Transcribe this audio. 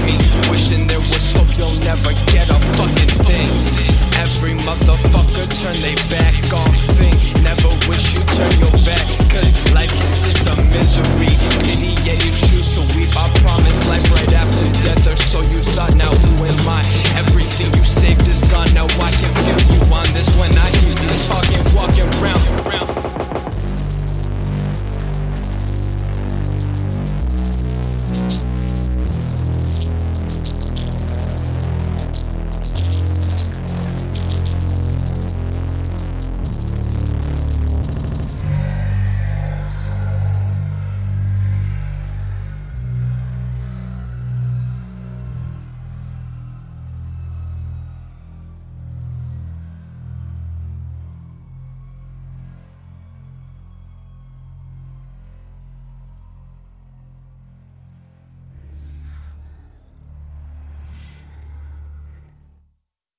me, wishing there was hope you'll never get a fucking thing. Every motherfucker turn they back